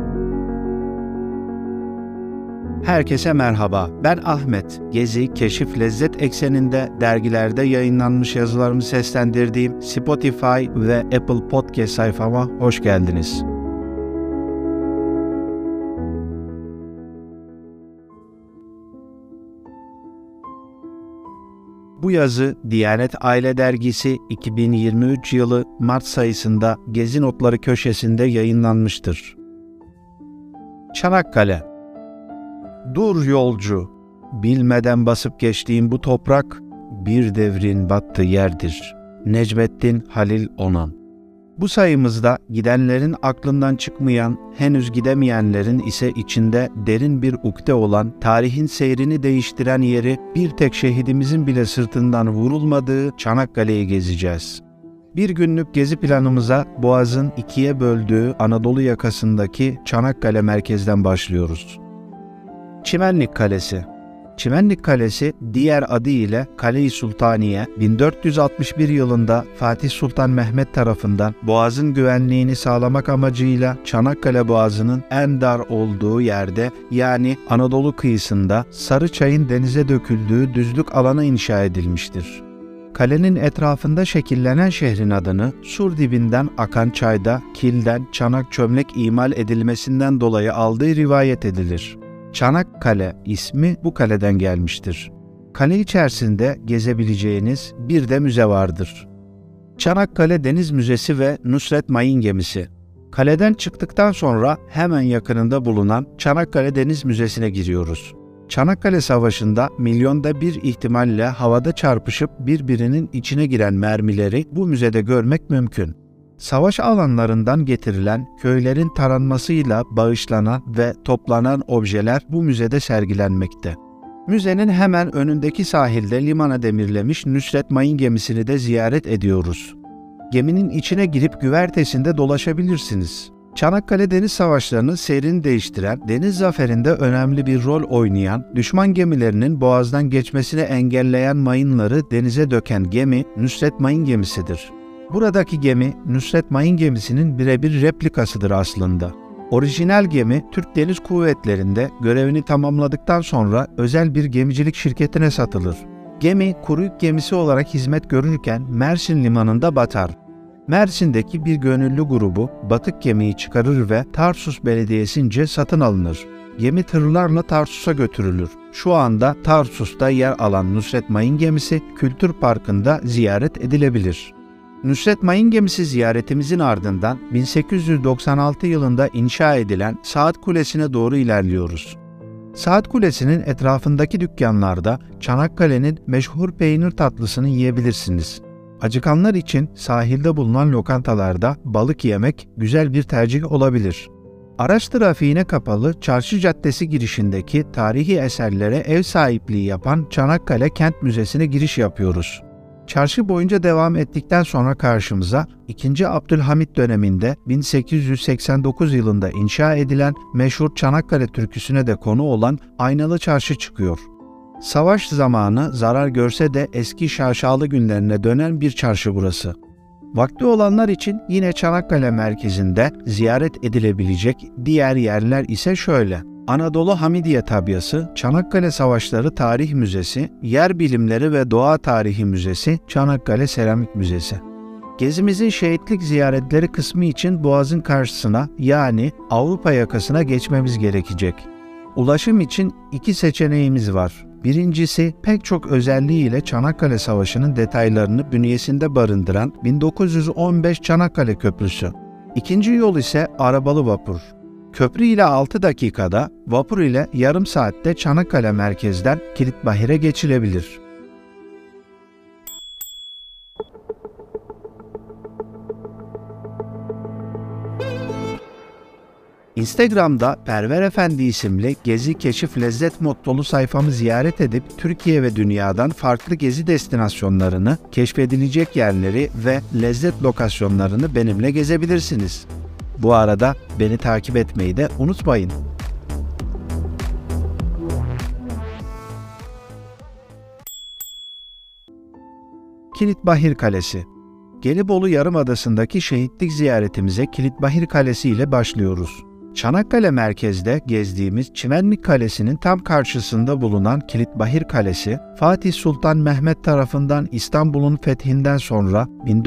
Herkese merhaba, ben Ahmet. Gezi, keşif, lezzet ekseninde dergilerde yayınlanmış yazılarımı seslendirdiğim Spotify ve Apple Podcast sayfama hoş geldiniz. Bu yazı Diyanet Aile Dergisi 2023 yılı Mart sayısında Gezi Notları köşesinde yayınlanmıştır. Çanakkale. Dur yolcu, bilmeden basıp geçtiğim bu toprak bir devrin battığı yerdir. Necmettin Halil Onan. Bu sayımızda gidenlerin aklından çıkmayan, henüz gidemeyenlerin ise içinde derin bir ukde olan, tarihin seyrini değiştiren yeri bir tek şehidimizin bile sırtından vurulmadığı Çanakkale'yi gezeceğiz. Bir günlük gezi planımıza Boğaz'ın ikiye böldüğü Anadolu yakasındaki Çanakkale merkezden başlıyoruz. Çimenlik Kalesi. Çimenlik Kalesi diğer adı ile Kale-i Sultaniye, 1461 yılında Fatih Sultan Mehmet tarafından Boğaz'ın güvenliğini sağlamak amacıyla Çanakkale Boğazı'nın en dar olduğu yerde, yani Anadolu kıyısında Sarıçay'ın denize döküldüğü düzlük alana inşa edilmiştir. Kalenin etrafında şekillenen şehrin adını sur dibinden akan çayda kilden çanak çömlek imal edilmesinden dolayı aldığı rivayet edilir. Çanakkale ismi bu kaleden gelmiştir. Kale içerisinde gezebileceğiniz bir de müze vardır. Çanakkale Deniz Müzesi ve Nusret Mayın Gemisi. Kaleden çıktıktan sonra hemen yakınında bulunan Çanakkale Deniz Müzesi'ne giriyoruz. Çanakkale Savaşı'nda milyonda bir ihtimalle havada çarpışıp birbirinin içine giren mermileri bu müzede görmek mümkün. Savaş alanlarından getirilen, köylerin taranmasıyla bağışlanan ve toplanan objeler bu müzede sergilenmekte. Müzenin hemen önündeki sahilde limana demirlemiş Nusret Mayın Gemisi'ni de ziyaret ediyoruz. Geminin içine girip güvertesinde dolaşabilirsiniz. Çanakkale Deniz Savaşları'nın seyrini değiştiren, deniz zaferinde önemli bir rol oynayan, düşman gemilerinin boğazdan geçmesini engelleyen mayınları denize döken gemi Nusret Mayın Gemisi'dir. Buradaki gemi Nusret Mayın Gemisi'nin birebir replikasıdır aslında. Orijinal gemi Türk Deniz Kuvvetleri'nde görevini tamamladıktan sonra özel bir gemicilik şirketine satılır. Gemi kuru yük gemisi olarak hizmet görürken Mersin limanında batar. Mersin'deki bir gönüllü grubu batık gemiyi çıkarır ve Tarsus Belediyesi'nce satın alınır. Gemi tırlarla Tarsus'a götürülür. Şu anda Tarsus'ta yer alan Nusret Mayın Gemisi Kültür Parkı'nda ziyaret edilebilir. Nusret Mayın Gemisi ziyaretimizin ardından 1896 yılında inşa edilen Saat Kulesi'ne doğru ilerliyoruz. Saat Kulesi'nin etrafındaki dükkanlarda Çanakkale'nin meşhur peynir tatlısını yiyebilirsiniz. Acıkanlar için sahilde bulunan lokantalarda balık yemek güzel bir tercih olabilir. Araç trafiğine kapalı Çarşı Caddesi girişindeki tarihi eserlere ev sahipliği yapan Çanakkale Kent Müzesi'ne giriş yapıyoruz. Çarşı boyunca devam ettikten sonra karşımıza 2. Abdülhamit döneminde 1889 yılında inşa edilen meşhur Çanakkale türküsüne de konu olan Aynalı Çarşı çıkıyor. Savaş zamanı zarar görse de eski şaşalı günlerine dönen bir çarşı burası. Vakti olanlar için yine Çanakkale merkezinde ziyaret edilebilecek diğer yerler ise şöyle: Anadolu Hamidiye Tabyası, Çanakkale Savaşları Tarih Müzesi, Yer Bilimleri ve Doğa Tarihi Müzesi, Çanakkale Seramik Müzesi. Gezimizin şehitlik ziyaretleri kısmı için Boğaz'ın karşısına, yani Avrupa yakasına geçmemiz gerekecek. Ulaşım için iki seçeneğimiz var. Birincisi, pek çok özelliğiyle Çanakkale Savaşı'nın detaylarını bünyesinde barındıran 1915 Çanakkale Köprüsü. İkinci yol ise arabalı vapur. Köprü ile 6 dakikada, vapur ile yarım saatte Çanakkale merkezden Kilitbahir'e geçilebilir. Instagram'da Perver Efendi isimli Gezi Keşif Lezzet mottolu sayfamı ziyaret edip Türkiye ve dünyadan farklı gezi destinasyonlarını, keşfedilecek yerleri ve lezzet lokasyonlarını benimle gezebilirsiniz. Bu arada beni takip etmeyi de unutmayın. Kilitbahir Kalesi. Gelibolu Yarımadası'ndaki şehitlik ziyaretimize Kilitbahir Kalesi ile başlıyoruz. Çanakkale merkezde gezdiğimiz Çimenlik Kalesi'nin tam karşısında bulunan Kilitbahir Kalesi, Fatih Sultan Mehmet tarafından İstanbul'un fethinden sonra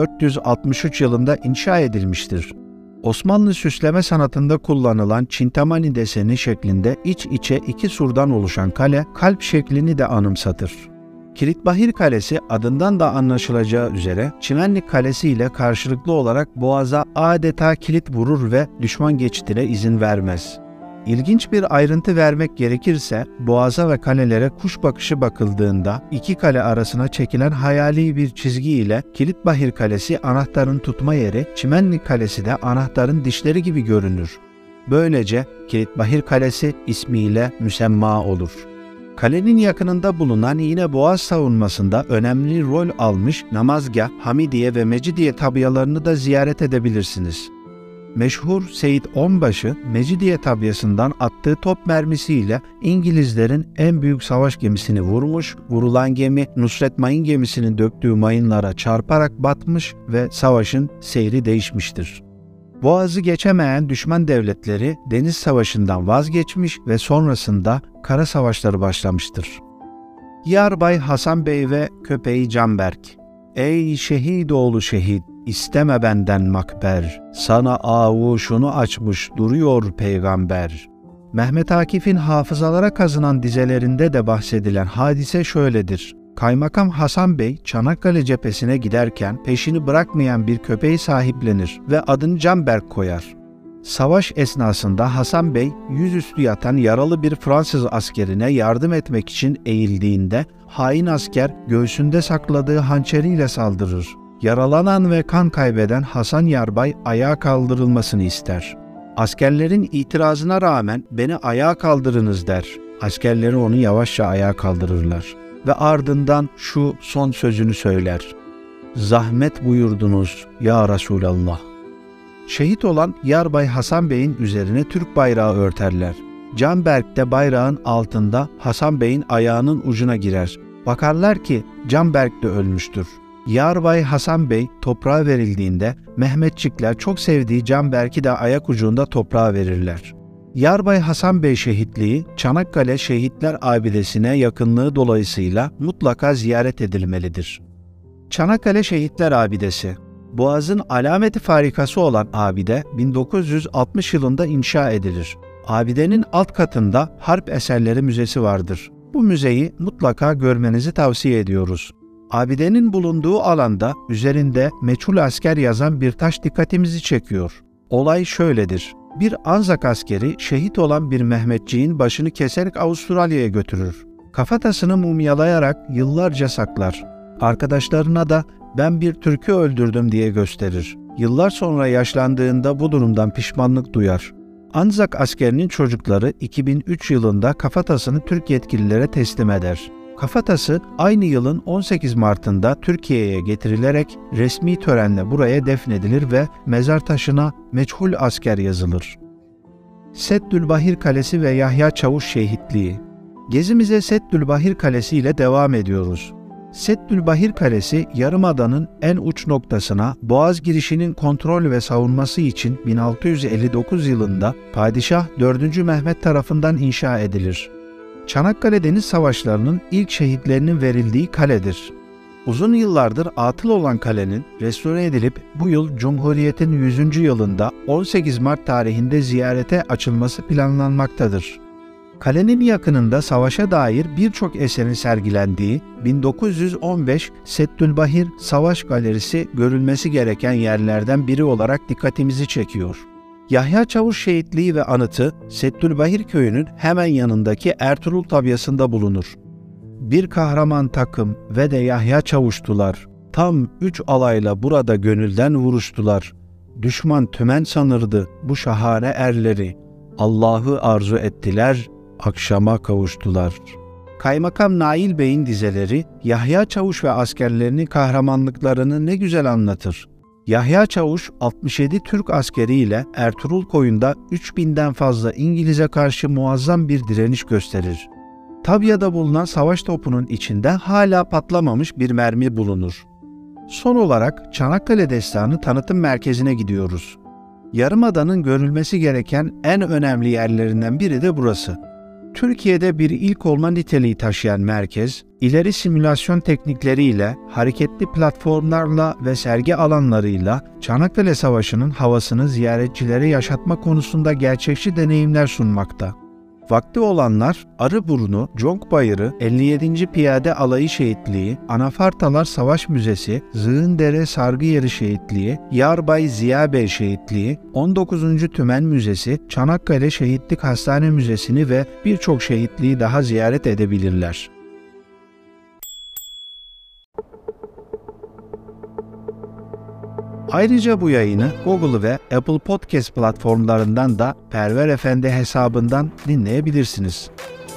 1463 yılında inşa edilmiştir. Osmanlı süsleme sanatında kullanılan çintamani deseni şeklinde iç içe iki surdan oluşan kale, kalp şeklini de anımsatır. Kilitbahir Kalesi adından da anlaşılacağı üzere Çimenlik Kalesi ile karşılıklı olarak boğaza adeta kilit vurur ve düşman geçidine izin vermez. İlginç bir ayrıntı vermek gerekirse boğaza ve kalelere kuş bakışı bakıldığında iki kale arasına çekilen hayali bir çizgi ile Kilitbahir Kalesi anahtarın tutma yeri, Çimenlik Kalesi de anahtarın dişleri gibi görünür. Böylece Kilitbahir Kalesi ismiyle müsemma olur. Kalenin yakınında bulunan yine boğaz savunmasında önemli rol almış Namazgah, Hamidiye ve Mecidiye tabyalarını da ziyaret edebilirsiniz. Meşhur Seyit Onbaşı, Mecidiye tabyasından attığı top mermisiyle İngilizlerin en büyük savaş gemisini vurmuş, vurulan gemi Nusret Mayın gemisinin döktüğü mayınlara çarparak batmış ve savaşın seyri değişmiştir. Boğaz'ı geçemeyen düşman devletleri deniz savaşından vazgeçmiş ve sonrasında kara savaşları başlamıştır. Yarbay Hasan Bey ve köpeği Canberk. Ey şehidoğlu şehit, isteme benden makber, sana avuşunu açmış duruyor peygamber. Mehmet Akif'in hafızalara kazınan dizelerinde de bahsedilen hadise şöyledir. Kaymakam Hasan Bey Çanakkale cephesine giderken peşini bırakmayan bir köpeği sahiplenir ve adını Canberk koyar. Savaş esnasında Hasan Bey yüzüstü yatan yaralı bir Fransız askerine yardım etmek için eğildiğinde hain asker göğsünde sakladığı hançeriyle saldırır. Yaralanan ve kan kaybeden Hasan Yarbay ayağa kaldırılmasını ister. Askerlerin itirazına rağmen beni ayağa kaldırınız der. Askerleri onu yavaşça ayağa kaldırırlar. Ve ardından şu son sözünü söyler. Zahmet buyurdunuz ya Resulallah. Şehit olan Yarbay Hasan Bey'in üzerine Türk bayrağı örterler. Canberk de bayrağın altında Hasan Bey'in ayağının ucuna girer. Bakarlar ki Canberk de ölmüştür. Yarbay Hasan Bey toprağa verildiğinde Mehmetçikler çok sevdiği Canberk'i de ayak ucunda toprağa verirler. Yarbay Hasan Bey şehitliği Çanakkale Şehitler Abidesi'ne yakınlığı dolayısıyla mutlaka ziyaret edilmelidir. Çanakkale Şehitler Abidesi, Boğaz'ın alameti farikası olan abide 1960 yılında inşa edilir. Abidenin alt katında Harp Eserleri Müzesi vardır. Bu müzeyi mutlaka görmenizi tavsiye ediyoruz. Abidenin bulunduğu alanda üzerinde meçhul asker yazan bir taş dikkatimizi çekiyor. Olay şöyledir. Bir Anzak askeri şehit olan bir Mehmetçiğin başını keserek Avustralya'ya götürür. Kafatasını mumyalayarak yıllarca saklar. Arkadaşlarına da ben bir Türk'ü öldürdüm diye gösterir. Yıllar sonra yaşlandığında bu durumdan pişmanlık duyar. Anzak askerinin çocukları 2003 yılında kafatasını Türk yetkililere teslim eder. Kafatası aynı yılın 18 Mart'ında Türkiye'ye getirilerek resmi törenle buraya defnedilir ve mezar taşına meçhul asker yazılır. Seddülbahir Kalesi ve Yahya Çavuş Şehitliği. Gezimize Seddülbahir Kalesi ile devam ediyoruz. Seddülbahir Kalesi, Yarımada'nın en uç noktasına Boğaz girişinin kontrol ve savunması için 1659 yılında Padişah 4. Mehmet tarafından inşa edilir. Çanakkale Deniz Savaşları'nın ilk şehitlerinin verildiği kaledir. Uzun yıllardır atıl olan kalenin restore edilip bu yıl Cumhuriyet'in 100. yılında 18 Mart tarihinde ziyarete açılması planlanmaktadır. Kalenin yakınında savaşa dair birçok eserin sergilendiği 1915 Seddülbahir Savaş Galerisi görülmesi gereken yerlerden biri olarak dikkatimizi çekiyor. Yahya Çavuş Şehitliği ve anıtı Seddülbahir köyünün hemen yanındaki Ertuğrul tabyasında bulunur. Bir kahraman takım ve de Yahya Çavuştular. Tam 3 alayla burada gönülden vuruştular. Düşman tümen sanırdı bu şahane erleri. Allah'ı arzu ettiler, akşama kavuştular. Kaymakam Nail Bey'in dizeleri Yahya Çavuş ve askerlerinin kahramanlıklarını ne güzel anlatır. Yahya Çavuş 67 Türk askeriyle Ertuğrul Koyun'da 3000'den fazla İngiliz'e karşı muazzam bir direniş gösterir. Tabyada bulunan savaş topunun içinde hala patlamamış bir mermi bulunur. Son olarak Çanakkale Destanı Tanıtım Merkezi'ne gidiyoruz. Yarımada'nın görülmesi gereken en önemli yerlerinden biri de burası. Türkiye'de bir ilk olma niteliği taşıyan merkez, ileri simülasyon teknikleriyle, hareketli platformlarla ve sergi alanlarıyla Çanakkale Savaşı'nın havasını ziyaretçilere yaşatma konusunda gerçekçi deneyimler sunmakta. Vakti olanlar Arıburnu, Conk Bayırı, 57. Piyade Alayı Şehitliği, Anafartalar Savaş Müzesi, Zığındere Sargıyeri Şehitliği, Yarbay Ziya Bey Şehitliği, 19. Tümen Müzesi, Çanakkale Şehitlik Hastane Müzesi'ni ve birçok şehitliği daha ziyaret edebilirler. Ayrıca bu yayını Google ve Apple Podcast platformlarından da Perver Efendi hesabından dinleyebilirsiniz.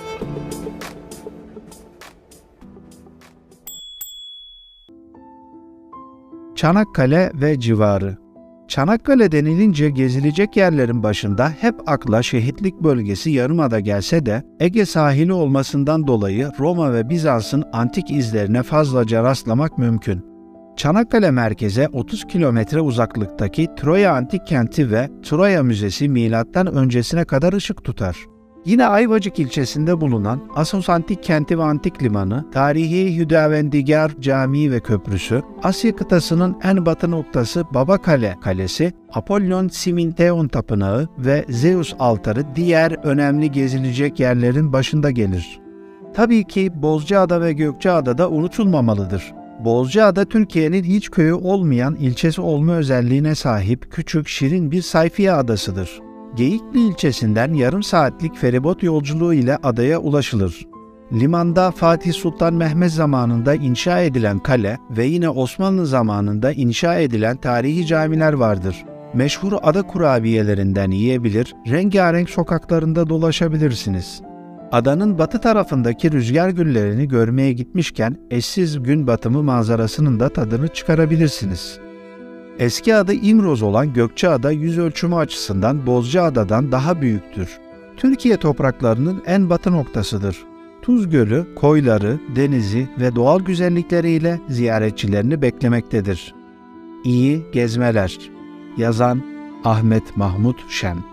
Çanakkale ve civarı. Çanakkale denilince gezilecek yerlerin başında hep akla şehitlik bölgesi Yarımada gelse de Ege sahili olmasından dolayı Roma ve Bizans'ın antik izlerine fazlaca rastlamak mümkün. Çanakkale merkeze 30 kilometre uzaklıktaki Troya Antik Kenti ve Troya Müzesi milattan öncesine kadar ışık tutar. Yine Ayvacık ilçesinde bulunan Assos Antik Kenti ve Antik Limanı, tarihi Hüdavendigar Camii ve Köprüsü, Asya kıtasının en batı noktası Babakale Kalesi, Apollon Siminteon Tapınağı ve Zeus altarı diğer önemli gezilecek yerlerin başında gelir. Tabii ki Bozcaada ve Gökçeada da unutulmamalıdır. Bozcaada, Türkiye'nin hiç köyü olmayan ilçesi olma özelliğine sahip küçük, şirin bir sayfiye adasıdır. Geyikli ilçesinden yarım saatlik feribot yolculuğu ile adaya ulaşılır. Limanda Fatih Sultan Mehmet zamanında inşa edilen kale ve yine Osmanlı zamanında inşa edilen tarihi camiler vardır. Meşhur ada kurabiyelerinden yiyebilir, rengarenk sokaklarında dolaşabilirsiniz. Adanın batı tarafındaki rüzgar güllerini görmeye gitmişken eşsiz gün batımı manzarasının da tadını çıkarabilirsiniz. Eski adı İmroz olan Gökçeada yüz ölçümü açısından Bozcaada'dan daha büyüktür. Türkiye topraklarının en batı noktasıdır. Tuz Gölü, koyları, denizi ve doğal güzellikleriyle ziyaretçilerini beklemektedir. İyi gezmeler. Yazan Ahmet Mahmut Şen.